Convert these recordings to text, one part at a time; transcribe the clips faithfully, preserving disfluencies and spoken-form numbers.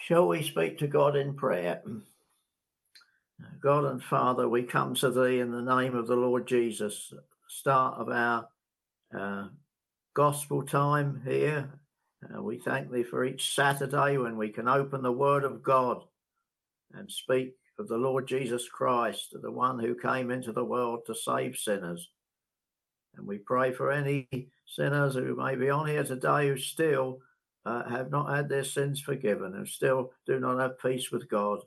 Shall we speak to God in prayer? God and Father, we come to Thee in the name of the Lord Jesus, start of our uh, gospel time here. Uh, we thank Thee for each Saturday when we can open the Word of God and speak of the Lord Jesus Christ, the one who came into the world to save sinners. And we pray for any sinners who may be on here today who still uh, have not had their sins forgiven, who still do not have peace with God.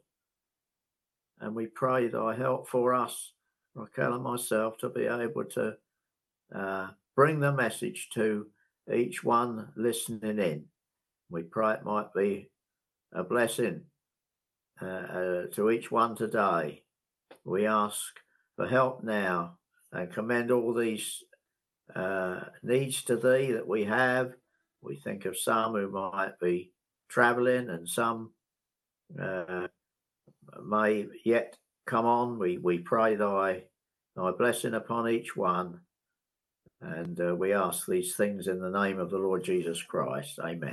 And we pray Thy help for us, Raquel and myself, to be able to uh, bring the message to each one listening in. We pray it might be a blessing uh, uh, to each one today. We ask for help now and commend all these uh, needs to Thee that we have. We think of some who might be travelling and some uh, may yet come on. We we pray thy thy blessing upon each one, and uh, we ask these things in the name of the Lord Jesus Christ. Amen.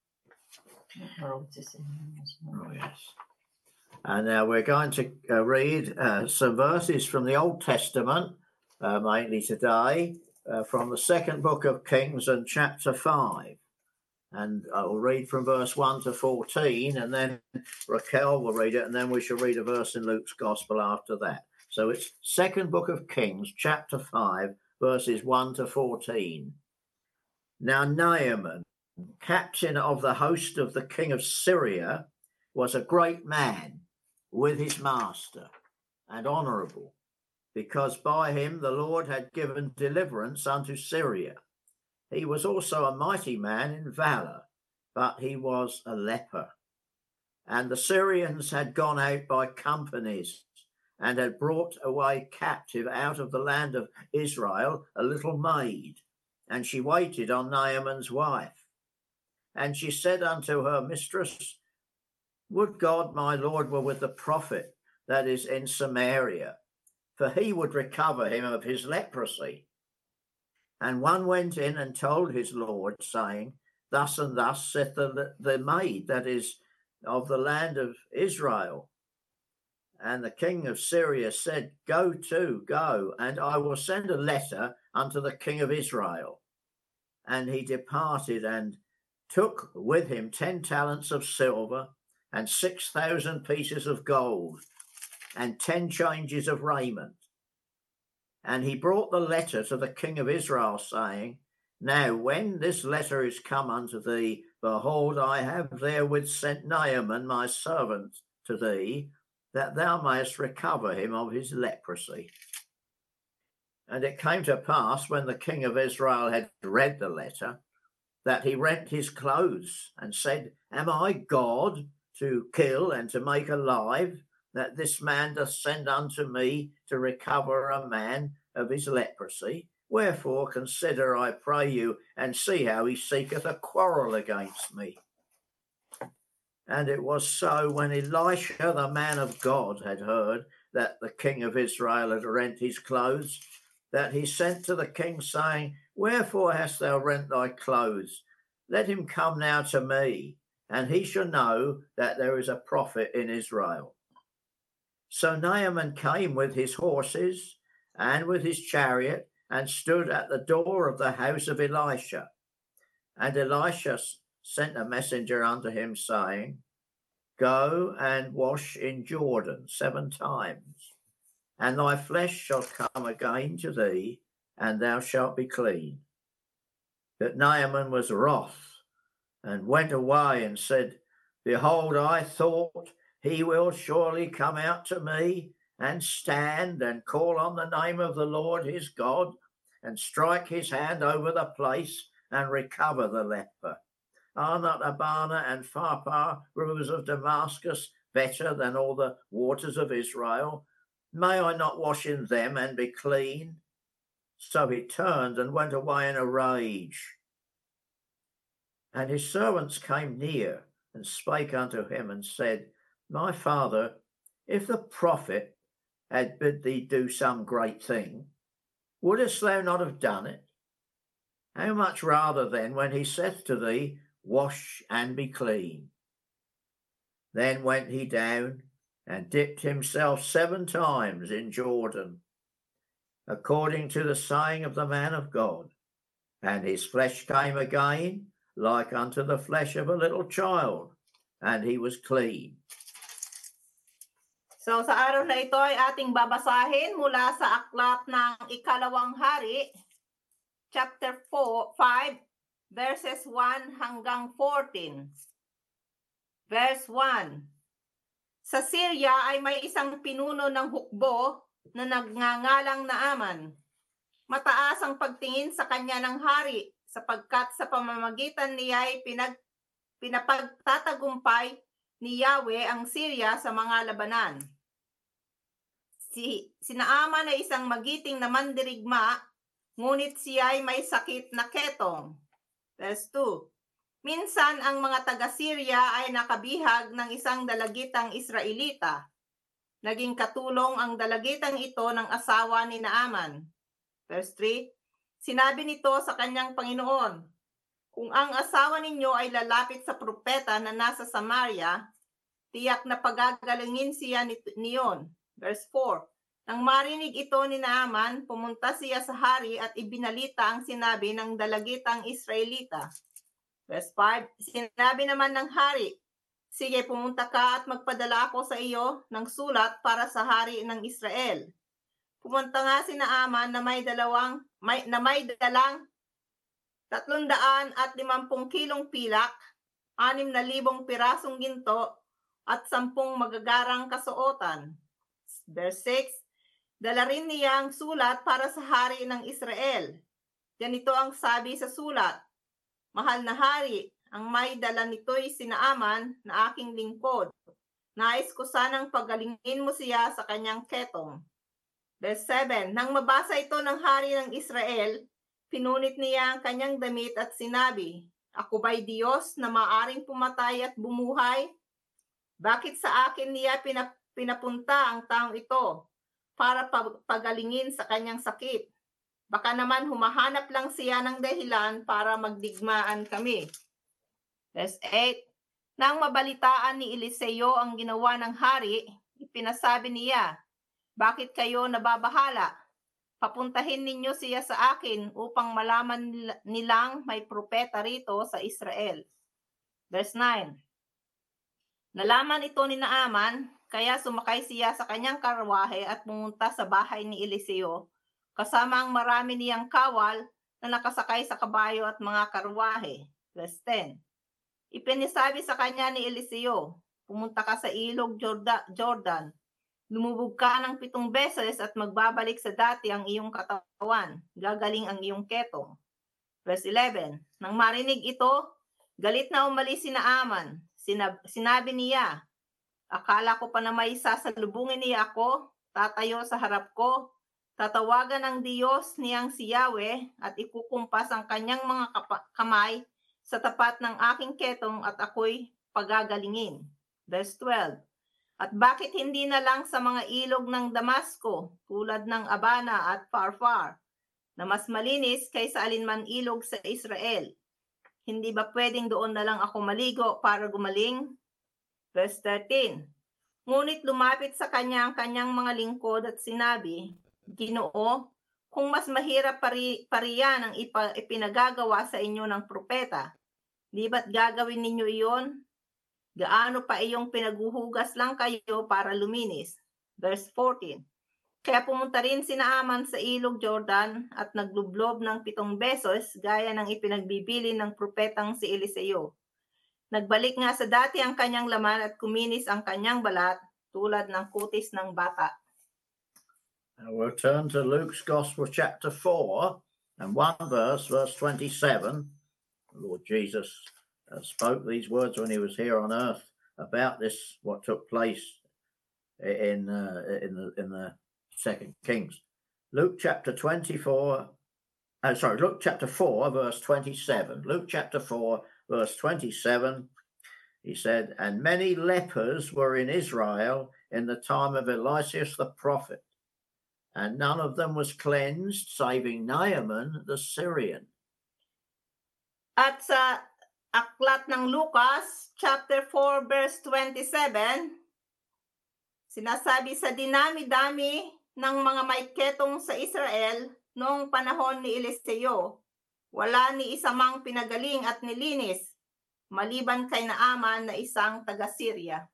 Oh, yes. And now we're going to uh, read uh, some verses from the Old Testament, uh, mainly today, uh, from the second book of Kings and chapter five. And I'll read from verse one to fourteen, and then Raquel will read it, and then we shall read a verse in Luke's Gospel after that. So it's second book of Kings, chapter five, verses one to fourteen. Now Naaman, captain of the host of the king of Syria, was a great man with his master, and honourable, because by him the Lord had given deliverance unto Syria. He was also a mighty man in valour, but he was a leper. And the Syrians had gone out by companies and had brought away captive out of the land of Israel a little maid, and she waited on Naaman's wife. And she said unto her mistress, Would God my Lord were with the prophet that is in Samaria, for he would recover him of his leprosy. And one went in and told his lord, saying, Thus and thus saith the, the maid that is of the land of Israel. And the king of Syria said, Go to, go, and I will send a letter unto the king of Israel. And he departed and took with him ten talents of silver and six thousand pieces of gold and ten changes of raiment. And he brought the letter to the king of Israel, saying, Now when this letter is come unto thee, behold, I have therewith sent Naaman my servant to thee, that thou mayest recover him of his leprosy. And it came to pass, when the king of Israel had read the letter, that he rent his clothes, and said, Am I God to kill and to make alive, that this man doth send unto me to recover a man of his leprosy? Wherefore consider, I pray you, and see how he seeketh a quarrel against me. And it was so, when Elisha, the man of God, had heard that the king of Israel had rent his clothes, that he sent to the king, saying, Wherefore hast thou rent thy clothes? Let him come now to me, and he shall know that there is a prophet in Israel. So Naaman came with his horses and with his chariot, and stood at the door of the house of Elisha. And Elisha sent a messenger unto him, saying, Go and wash in Jordan seven times, and thy flesh shall come again to thee, and thou shalt be clean. But Naaman was wroth, and went away and said, Behold, I thought he will surely come out to me, and stand and call on the name of the Lord his God, and strike his hand over the place, and recover the leper. Are not Abana and Pharpar, rivers of Damascus, better than all the waters of Israel? May I not wash in them and be clean? So he turned and went away in a rage. And his servants came near and spake unto him and said, My father, if the prophet had bid thee do some great thing, wouldest thou not have done it? How much rather then when he saith to thee, Wash and be clean? Then went he down and dipped himself seven times in Jordan, according to the saying of the man of God. And his flesh came again like unto the flesh of a little child, and he was clean. So sa araw na ito ay ating babasahin mula sa aklat ng Ikalawang Hari, chapter four, five, verses one hanggang fourteen. Verse one. Sa Syria ay may isang pinuno ng hukbo na nagngangalang Naaman. Mataas ang pagtingin sa kanya ng hari, sapagkat sa pamamagitan niya ay pinag, pinapagtatagumpay ni Yahweh ang Syria sa mga labanan. Si, si Naaman ay isang magiting na mandirigma, ngunit siya ay may sakit na ketong. Verse two. Minsan ang mga taga-Syria ay nakabihag ng isang dalagitang Israelita. Naging katulong ang dalagitang ito ng asawa ni Naaman. Verse three. Sinabi nito sa kanyang Panginoon, kung ang asawa ninyo ay lalapit sa propeta na nasa Samaria, tiyak na pagagalingin siya niyon. Verse four. Nang marinig ito ni Naaman, pumunta siya sa hari at ibinalita ang sinabi ng dalagitang Israelita. Verse five. Sinabi naman ng hari, sige, pumunta ka at magpadala ako sa iyo ng sulat para sa hari ng Israel. Pumunta nga si Naaman na may dalawang may, na may dalang tatlundaan at limampung kilong pilak, anim na libong pirasong ginto, at sampung magagarang kasuotan. Verse six. Dala rin niya ang sulat para sa hari ng Israel. Ganito ang sabi sa sulat, mahal na hari, ang may dala nito'y si Naaman na aking lingkod. Nais ko sanang pagalingin mo siya sa kanyang ketong. Verse seven. Nang mabasa ito ng hari ng Israel, pinunit niya ang kanyang damit at sinabi, ako ba'y Diyos na maaring pumatay at bumuhay? Bakit sa akin niya pinap- pinapunta ang taong ito para pag- pagalingin sa kanyang sakit? Baka naman humahanap lang siya ng dahilan para magdigmaan kami. Verse eight. Nang mabalitaan ni Eliseo ang ginawa ng hari, ipinasabi niya, bakit kayo nababahala? Papuntahin ninyo siya sa akin upang malaman nilang may propeta rito sa Israel. Verse nine. Nalaman ito ni Naaman, kaya sumakay siya sa kanyang karwahe at pumunta sa bahay ni Eliseo, kasama ang marami niyang kawal na nakasakay sa kabayo at mga karwahe. Verse ten. Ipinisabi sa kanya ni Eliseo, pumunta ka sa ilog Jordan, lumubog ka ng pitong beses at magbabalik sa dati ang iyong katawan, gagaling ang iyong ketong. Verse eleven. Nang marinig ito, galit na umalis si Naaman. Sinab- sinabi niya, akala ko pa na may sasalubungin niya ako, tatayo sa harap ko, tatawagan ng Diyos niyang si Yahweh at ikukumpas ang kanyang mga kapa- kamay sa tapat ng aking ketong at ako'y pagagalingin. Verse twelve. At bakit hindi na lang sa mga ilog ng Damasco, tulad ng Abana at Farfar, na mas malinis kaysa alinman ilog sa Israel? Hindi ba pwedeng doon na lang ako maligo para gumaling? Verse thirteen. Ngunit lumapit sa kanya ang kanyang mga lingkod at sinabi, Ginoo, kung mas mahirap pari, pariyan ang ipa, ipinagagawa sa inyo ng propeta, di ba't gagawin ninyo iyon? Gaano pa iyong pinaguhugas lang kayo para luminis? Verse fourteen. Kaya pumunta rin si Naaman sa ilog Jordan at naglublob ng pitong beses gaya ng ipinagbibili ng propetang si Eliseo. Nagbalik nga sa dati ang kanyang laman at kuminis ang kanyang balat tulad ng kutis ng bata. And we'll turn to Luke's Gospel chapter four and one verse, verse twenty-seven. The Lord Jesus uh, spoke these words when he was here on earth about this, what took place in uh, in the in the Second Kings. Luke chapter twenty-four, uh, sorry, Luke chapter four, verse twenty-seven. Luke chapter four, verse twenty-seven, he said, and many lepers were in Israel in the time of Eliseus the prophet, and none of them was cleansed, saving Naaman the Syrian. At sa aklat ng Lucas, chapter four, verse twenty-seven, sinasabi, sa dinami-dami ng mga may ketong sa Israel noong panahon ni Eliseo, wala ni isa mang pinagaling at nilinis, maliban kay Naaman na isang taga-Syria.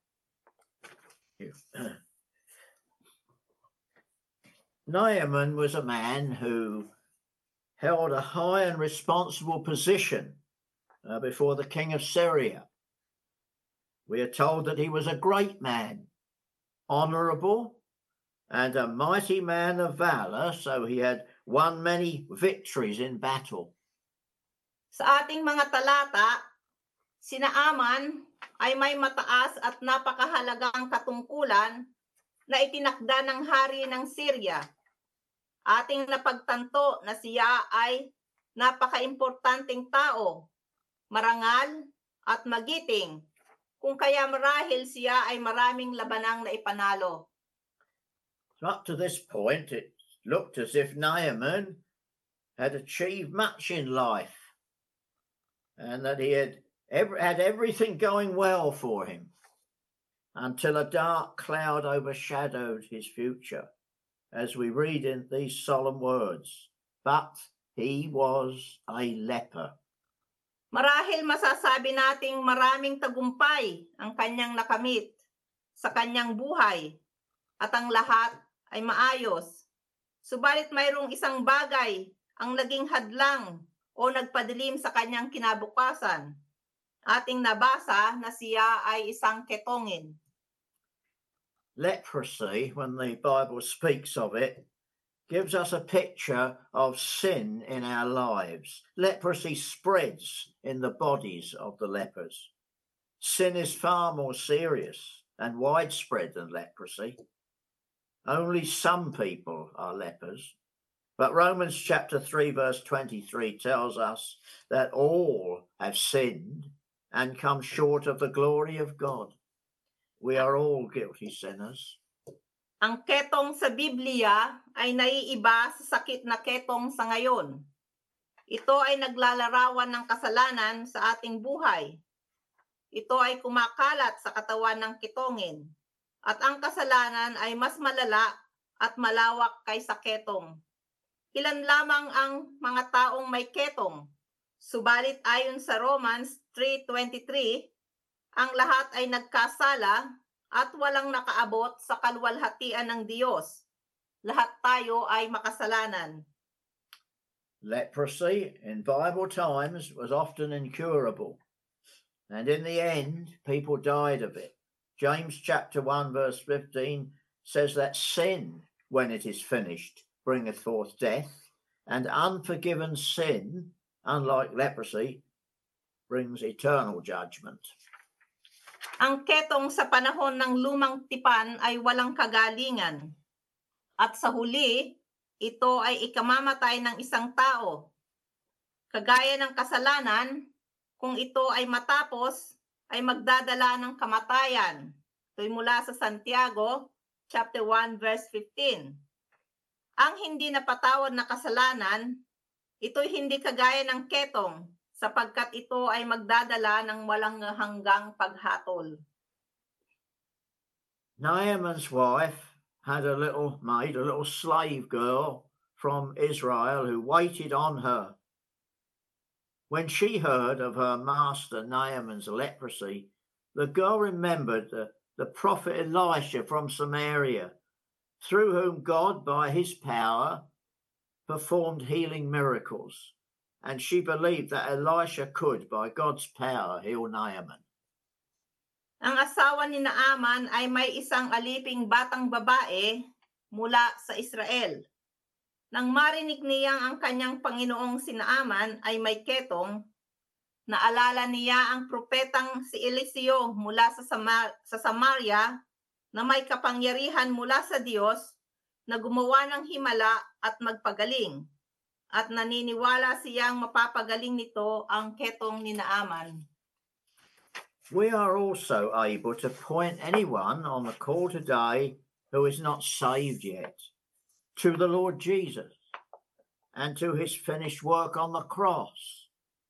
Naaman was a man who held a high and responsible position uh, before the king of Syria. We are told that he was a great man, honorable, and a mighty man of valor, so he had won many victories in battle. Sa ating mga talata, si Naaman ay may mataas at napakahalagang katungkulan na itinakda ng hari ng Syria. Ating napagtanto na siya ay napaka-importanteng tao, marangal at magiting, kung kaya marahil siya ay maraming labanang naipanalo. So up to this point, it looked as if Naaman had achieved much in life and that he had, every, had everything going well for him until a dark cloud overshadowed his future, as we read in these solemn words, but he was a leper. Marahil masasabi nating maraming tagumpay ang kanyang nakamit sa kanyang buhay at ang lahat ay maayos. Subalit mayroong isang bagay ang naging hadlang o nagpadilim sa kanyang kinabukasan. Ating nabasa na siya ay isang ketongin. Leprosy, when the Bible speaks of it, gives us a picture of sin in our lives. Leprosy spreads in the bodies of the lepers. Sin is far more serious and widespread than leprosy. Only some people are lepers. But Romans chapter three, verse twenty-three tells us that all have sinned and come short of the glory of God. We are all guilty sinners. Ang ketong sa Biblia ay naiiba sa sakit na ketong sa ngayon. Ito ay naglalarawan ng kasalanan sa ating buhay. Ito ay kumakalat sa katawan ng ketongin. At ang kasalanan ay mas malala at malawak kaysa ketong. Ilan lamang ang mga taong may ketong. Subalit ayon sa Romans three twenty-three, ang lahat ay nagkasala at walang nakaabot sa kaluwalhatian ng Diyos. Lahat tayo ay makasalanan. Leprosy in Bible times was often incurable, and in the end, people died of it. James chapter one, verse fifteen says that sin, when it is finished, bringeth forth death, and unforgiven sin, unlike leprosy, brings eternal judgment. Ang ketong sa panahon ng lumang tipan ay walang kagalingan. At sa huli, ito ay ikamamatay ng isang tao. Kagaya ng kasalanan, kung ito ay matapos, ay magdadala ng kamatayan. Ito'y mula sa Santiago, chapter one, verse fifteen. Ang hindi napatawad na kasalanan, ito'y hindi kagaya ng ketong, sapagkat ito ay magdadala ng walang hanggang paghatol. Naaman's wife had a little maid, a little slave girl from Israel who waited on her. When she heard of her master Naaman's leprosy, the girl remembered the, the prophet Elisha from Samaria, through whom God, by his power, performed healing miracles. And she believed that Elisha could, by God's power, heal Naaman. Ang asawa ni Naaman ay may isang aliping batang babae mula sa Israel. Nang marinig niyang ang kanyang Panginoong si Naaman ay may ketong, naalala niya ang propetang si Eliseo mula sa, Samar- sa Samaria na may kapangyarihan mula sa Diyos na gumawa ng himala at magpagaling. At naniniwala siyang mapapagaling nito ang ketong ni Naaman. We are also able to point anyone on the call today who is not saved yet to the Lord Jesus and to his finished work on the cross.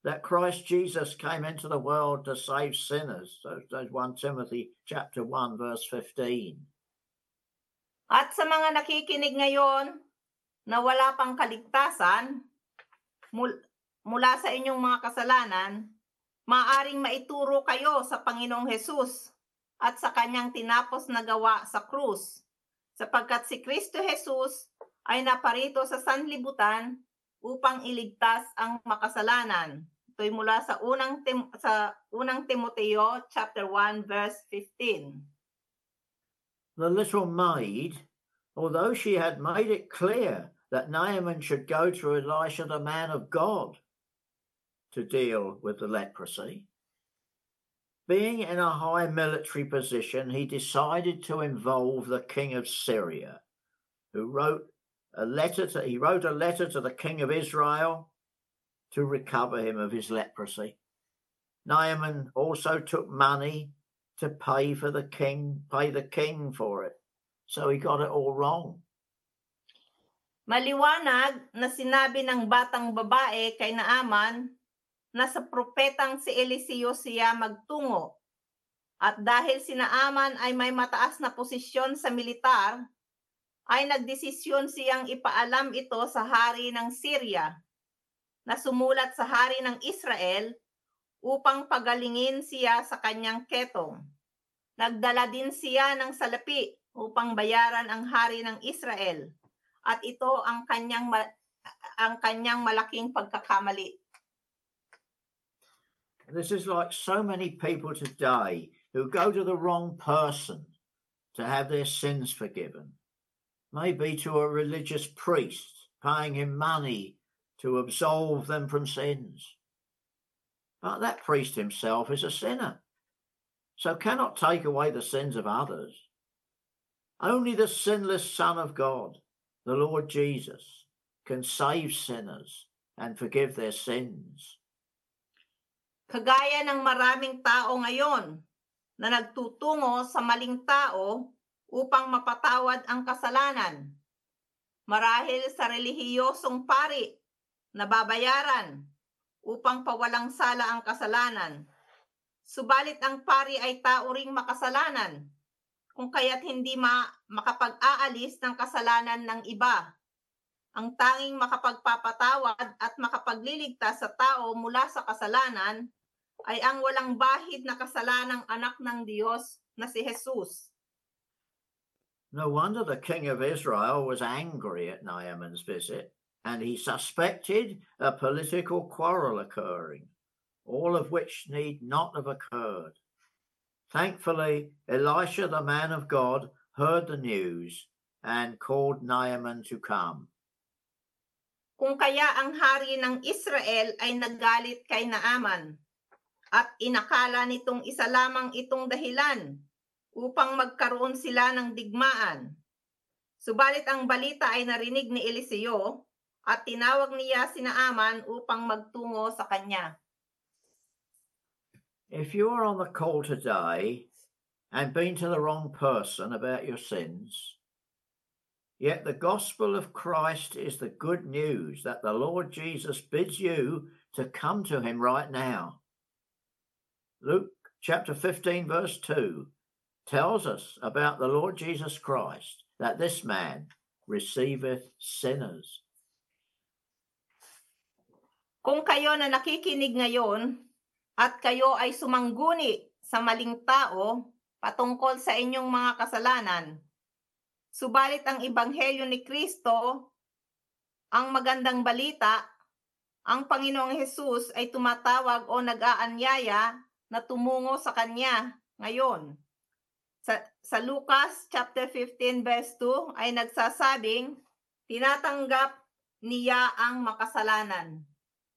that Christ Jesus came into the world to save sinners. So that's First Timothy chapter one, verse fifteen. At sa mga nakikinig ngayon na wala pang kaligtasan mul- mula sa inyong mga kasalanan, maaring maituro kayo sa Panginoong Hesus at sa kanyang tinapos na gawa sa krus, sapagkat si Kristo Jesus ay naparito sa sanlibutan upang iligtas ang makasalanan. Ito'y mula sa unang Tim- sa unang Timoteo chapter one verse fifteen. The little maid, although she had made it clear that Naaman should go to Elisha, the man of God, to deal with the leprosy, being in a high military position, he decided to involve the king of Syria, who wrote a letter to, he wrote a letter to the king of Israel to recover him of his leprosy. Naaman also took money to pay for the king, pay the king for it. So he got it all wrong. Maliwanag na sinabi ng batang babae kay Naaman na sa propetang si Eliseo siya magtungo. At dahil si Naaman ay may mataas na posisyon sa militar, ay nagdesisyon siyang ipaalam ito sa hari ng Syria, na sumulat sa hari ng Israel upang pagalingin siya sa kanyang ketong. Nagdala din siya ng salapi upang bayaran ang hari ng Israel, at ito ang kanyang ang kanyang malaking pagkakamali. This is like so many people today who go to the wrong person to have their sins forgiven. Maybe to a religious priest, paying him money to absolve them from sins. But that priest himself is a sinner, so cannot take away the sins of others. Only the sinless Son of God, the Lord Jesus, can save sinners and forgive their sins. Kagaya ng maraming tao ngayon na nagtutungo sa maling tao upang mapatawad ang kasalanan, marahil sa relihiyosong pari na babayaran upang pawalang sala ang kasalanan. Subalit ang pari ay tao ring makasalanan, kung kaya't hindi ma- makapag-aalis ng kasalanan ng iba. Ang tanging makapagpapatawad at makapagliligtas sa tao mula sa kasalanan ay ang walang bahid na kasalanang anak ng Diyos na si Jesus. No wonder the king of Israel was angry at Naaman's visit, and he suspected a political quarrel occurring, all of which need not have occurred. Thankfully, Elisha, the man of God, heard the news and called Naaman to come. Kung kaya ang hari ng Israel ay naggalit kay Naaman at inakala nitong isa lamang itong dahilan upang magkaroon sila ng digmaan. Subalit ang balita ay narinig ni Eliseo at tinawag niya si Naaman upang magtungo sa kanya. If you are on the call today and been to the wrong person about your sins, yet the gospel of Christ is the good news that the Lord Jesus bids you to come to him right now. Luke chapter fifteen verse two tells us about the Lord Jesus Christ, that this man receiveth sinners. Kung kayo na nakikinig ngayon at kayo ay sumangguni sa maling tao patungkol sa inyong mga kasalanan, subalit ang ebanghelyo ni Kristo, ang magandang balita, ang Panginoong Hesus ay tumatawag o nag-aanyaya na tumungo sa kanya ngayon. Sa, sa Lucas chapter fifteen verse two ay nagsasabing tinatanggap niya ang makasalanan.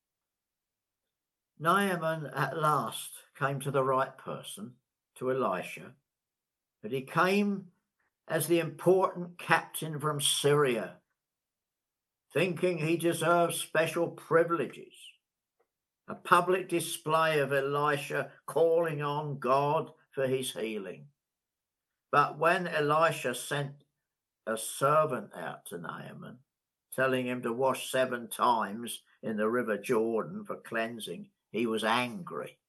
Naaman at last came to the right person, to Elisha, but he came as the important captain from Syria, thinking he deserved special privileges, a public display of Elisha calling on God for his healing. But when Elisha sent a servant out to Naaman, telling him to wash seven times in the river Jordan for cleansing, He was angry.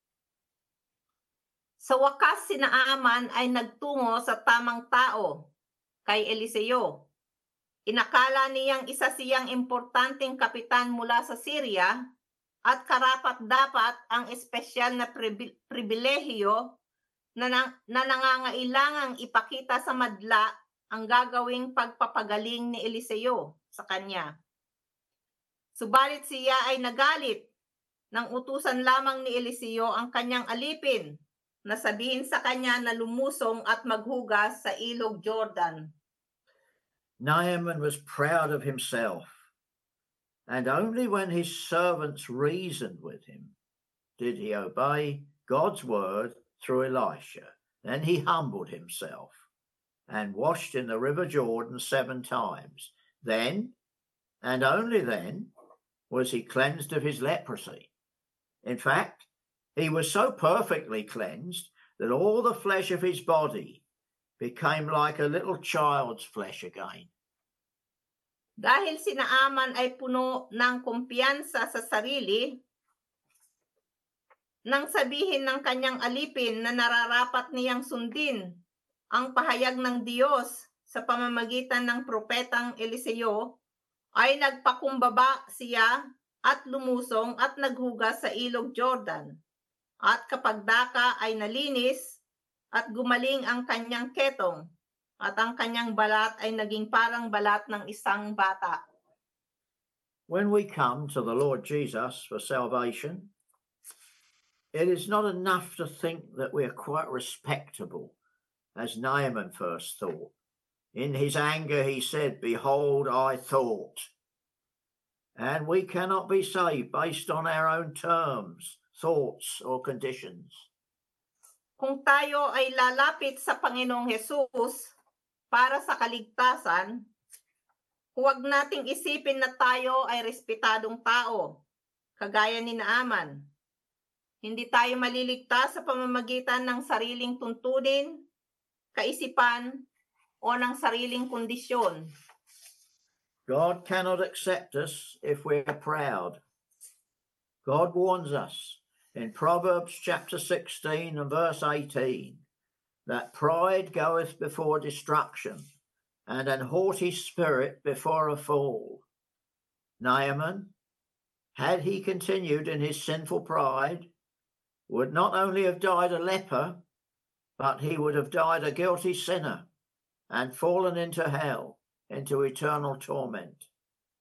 Sa wakas, si Naaman ay nagtungo sa tamang tao, kay Eliseo. Inakala niyang isa siyang importanteng kapitan mula sa Syria at karapat-dapat ang espesyal na pribi- pribilehiyo na, na, na nangangailangang ipakita sa madla ang gagawing pagpapagaling ni Eliseo sa kanya. Subalit siya ay nagalit nang utusan lamang ni Eliseo ang kanyang alipin na sabihin sa kanya na lumusong at maghugas sa ilog Jordan. Naaman was proud of himself, and only when his servants reasoned with him did he obey God's word through Elisha. Then he humbled himself and washed in the river Jordan seven times. Then, and only then, was he cleansed of his leprosy. In fact, he was so perfectly cleansed that all the flesh of his body became like a little child's flesh again. Dahil si Naaman ay puno ng kumpiyansa sa sarili, nang sabihin ng kanyang alipin na nararapat niyang sundin ang pahayag ng Diyos sa pamamagitan ng propetang Eliseo, ay nagpakumbaba siya at lumusong at naghugas sa ilog Jordan. At kapag daka ay nalinis at gumaling ang kanyang ketong at ang kanyang balat ay naging parang balat ng isang bata. When we come to the Lord Jesus for salvation, it is not enough to think that we are quite respectable, as Naaman first thought. In his anger he said, "Behold, I thought." And we cannot be saved based on our own terms, thoughts, or conditions. Kung tayo ay lalapit sa Panginoong Hesus para sa kaligtasan, huwag nating isipin na tayo ay respetadong tao, kagaya ni Naaman. Hindi tayo maliligtas sa pamamagitan ng sariling tuntunin, kaisipan, o ng sariling kondisyon. God cannot accept us if we are proud. God warns us in Proverbs chapter sixteen and verse eighteen that pride goeth before destruction, and an haughty spirit before a fall. Naaman, had he continued in his sinful pride, would not only have died a leper, but he would have died a guilty sinner and fallen into hell, into eternal torment.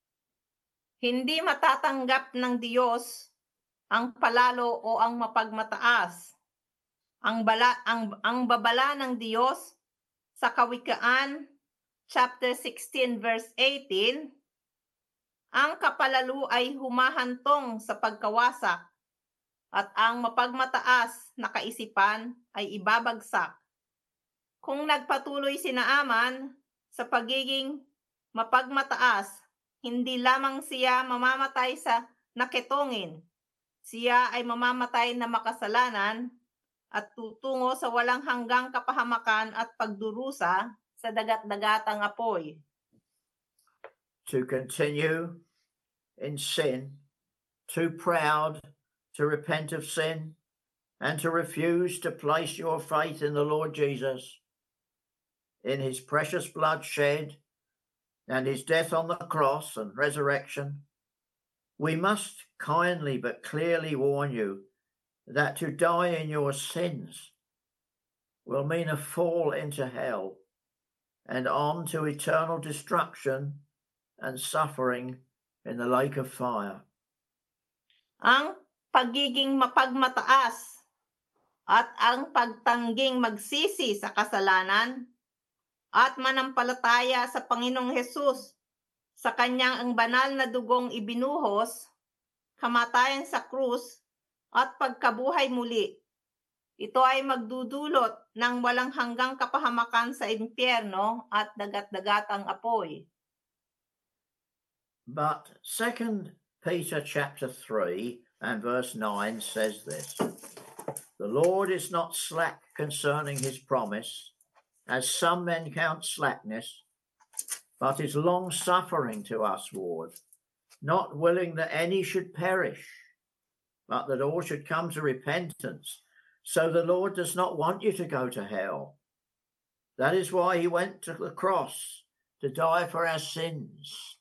Hindi matatanggap ng Diyos ang palalo o ang mapagmataas. Ang bala ang ang babala ng Diyos sa Kawikaan chapter sixteen verse eighteen, ang kapalalo ay humahantong sa pagkawasak at ang mapagmataas na kaisipan ay ibabagsak. Kung nagpatuloy si Naaman sa pagiging mapagmataas, hindi lamang siya mamamatay sa naketongin, siya ay mamamatay na makasalanan at tutungo sa walang hanggang kapahamakan at pagdurusa sa dagat-dagatang apoy. To continue in sin, too proud to repent of sin, and to refuse to place your faith in the Lord Jesus, in his precious blood shed, and his death on the cross and resurrection, we must kindly but clearly warn you that to die in your sins will mean a fall into hell and on to eternal destruction and suffering in the lake of fire. Ang pagiging mapagmataas at ang pagtangging magsisi sa kasalanan at manampalataya sa Panginoong Hesus sa kanyang ang banal na dugong ibinuhos, kamatayan sa krus at pagkabuhay muli. Ito ay magdudulot ng walang hanggang kapahamakan sa impyerno at dagat-dagatang apoy. But Second Peter chapter three and verse nine says this: "The Lord is not slack concerning his promise, as some men count slackness, but is long-suffering to us, Lord, not willing that any should perish, but that all should come to repentance. So the Lord does not want you to go to hell. That is why he went to the cross, to die for our sins.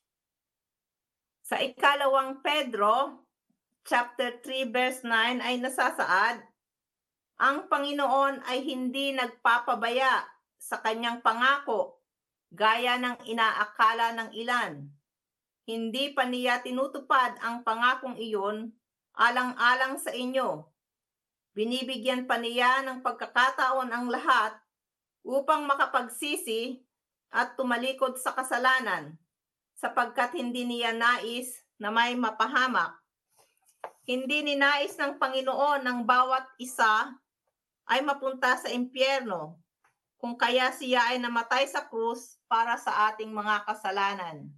Sa ikalawang Pedro, chapter three, verse nine ay nasasaad, ang Panginoon ay hindi nagpapabaya sa kanyang pangako, gaya ng inaakala ng ilan. Hindi pa niya tinutupad ang pangakong iyon alang-alang sa inyo. Binibigyan pa niya ng pagkakataon ang lahat upang makapagsisi at tumalikod sa kasalanan, sapagkat hindi niya nais na may mapahamak. Hindi ninais ng Panginoon ng bawat isa ay mapunta sa impyerno, kung kaya siya ay namatay sa krus para sa ating mga kasalanan.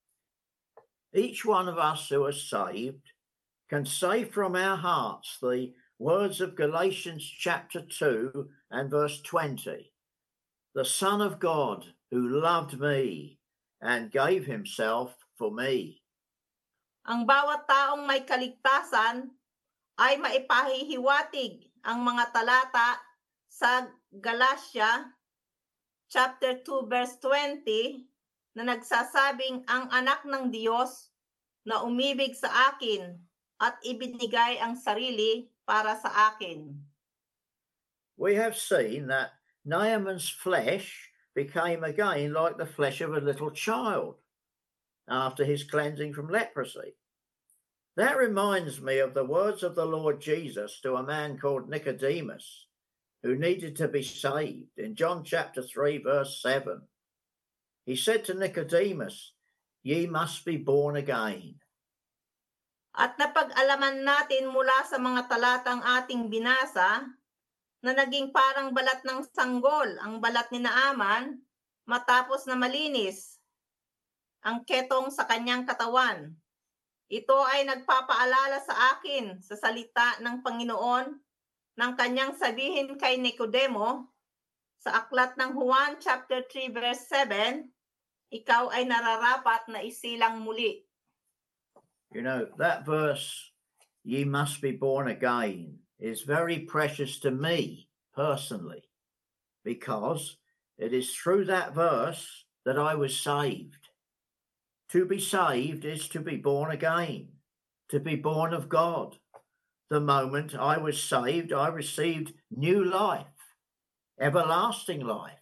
Each one of us who is saved can say from our hearts the words of Galatians chapter two and verse twenty. The Son of God who loved me and gave himself for me. Ang bawat taong may kaligtasan ay maipahihiwatig ang mga talata sa Galatia chapter two verse twenty na nagsasabing ang anak ng Diyos na umibig sa akin at ibinigay ang sarili para sa akin. We have seen that Naaman's flesh became again like the flesh of a little child after his cleansing from leprosy. That reminds me of the words of the Lord Jesus to a man called Nicodemus, who needed to be saved in John chapter three, verse seven. He said to Nicodemus, "Ye must be born again." At napag-alaman natin mula sa mga talatang ating binasa na naging parang balat ng sanggol ang balat ni Naaman matapos na malinis ang ketong sa kanyang katawan. Ito ay nagpapaalala sa akin sa salita ng Panginoon nang kanyang sabihin kay Nicodemo sa aklat ng Juan chapter three verse seven, ikaw ay nararapat na isilang muli. You know, that verse, "Ye must be born again," is very precious to me personally, because it is through that verse that I was saved. To be saved is to be born again, to be born of God. The moment I was saved, I received new life, everlasting life.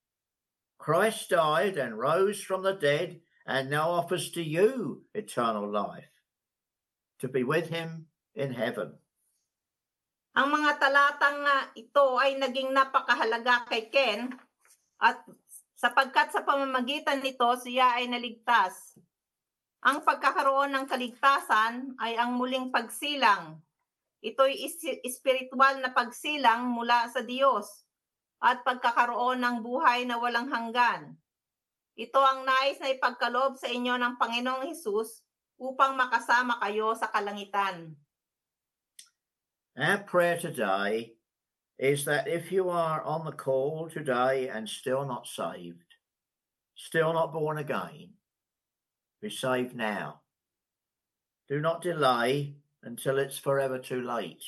Christ died and rose from the dead and now offers to you eternal life, to be with him in heaven. Ang mga talatang uh, ito ay naging napakahalaga kay Ken at sapagkat sa pamamagitan nito siya ay naligtas. Ang pagkakaroon ng kaligtasan ay ang muling pagsilang. Ito'y is- espiritual na pagsilang mula sa Diyos at pagkakaroon ng buhay na walang hanggan. Ito ang nais na ipagkaloob sa inyo ng Panginoong Hesus upang makasama kayo sa kalangitan. Our prayer today is that if you are on the call today and still not saved, still not born again, be saved now. Do not delay until it's forever too late.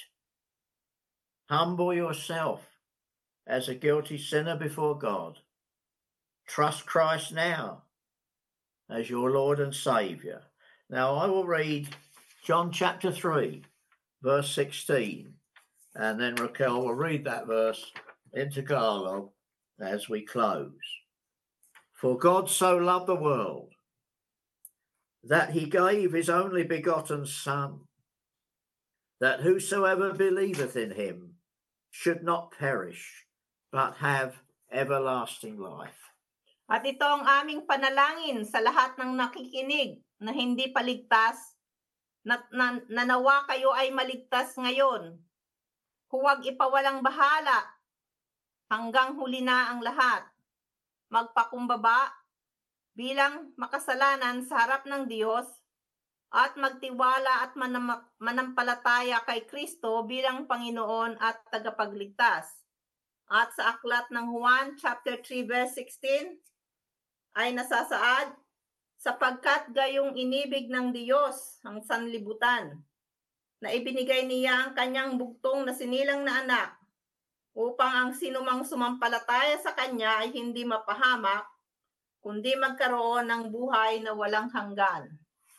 Humble yourself as a guilty sinner before God. Trust Christ now as your Lord and Saviour. Now I will read John chapter three, verse sixteen, and then Raquel will read that verse in Tagalog as we close. For God so loved the world that he gave his only begotten Son, that whosoever believeth in him should not perish, but have everlasting life. At ito ang aming panalangin sa lahat ng nakikinig na hindi paligtas, na, na, na nawa kayo ay maligtas ngayon. Huwag ipawalang bahala hanggang huli na ang lahat. Magpakumbaba bilang makasalanan sa harap ng Diyos at magtiwala at manam- manampalataya kay Kristo bilang Panginoon at tagapagligtas. At sa aklat ng Juan chapter three verse sixteen ay nasasaad, sapagkat gayong inibig ng Diyos ang sanlibutan na ibinigay niya ang kanyang bugtong na sinilang na anak upang ang sinumang sumampalataya sa kanya ay hindi mapahamak, kundi magkaroon ng buhay na walang hanggan.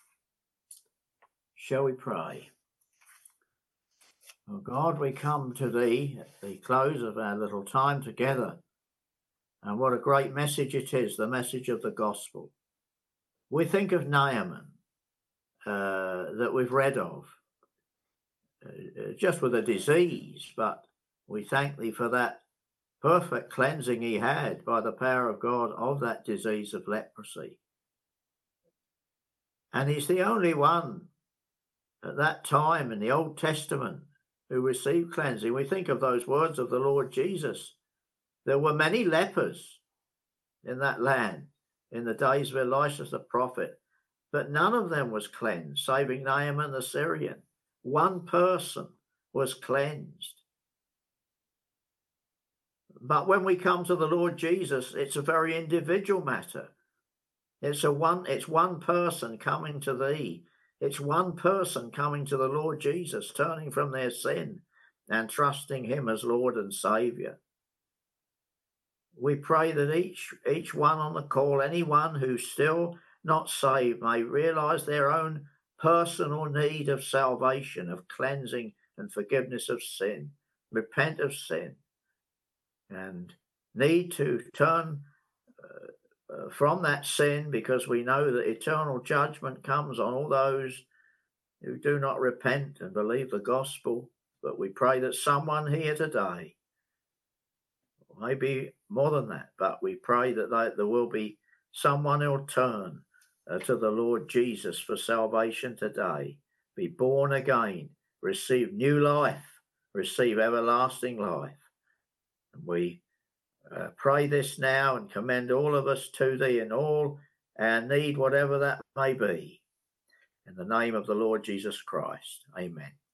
Shall we pray? Oh God, we come to Thee at the close of our little time together. And what a great message it is, the message of the gospel. We think of Naaman uh, that we've read of, uh, just with a disease, but we thank Thee for that perfect cleansing he had by the power of God of that disease of leprosy. And he's the only one at that time in the Old Testament who received cleansing. We think of those words of the Lord Jesus. There were many lepers in that land in the days of Elisha the prophet, but none of them was cleansed, saving Naaman the Syrian. One person was cleansed. But when we come to the Lord Jesus, it's a very individual matter. It's a one, it's one person coming to Thee. It's one person coming to the Lord Jesus, turning from their sin and trusting Him as Lord and Saviour. We pray that each each one on the call, anyone who's still not saved, may realise their own personal need of salvation, of cleansing and forgiveness of sin, repent of sin, and need to turn uh, uh, from that sin, because we know that eternal judgment comes on all those who do not repent and believe the gospel. But we pray that someone here today, maybe more than that, but we pray that they, there will be someone who'll turn uh, to the Lord Jesus for salvation today, be born again, receive new life, receive everlasting life. And we uh, pray this now and commend all of us to Thee in all our need, whatever that may be. In the name of the Lord Jesus Christ. Amen.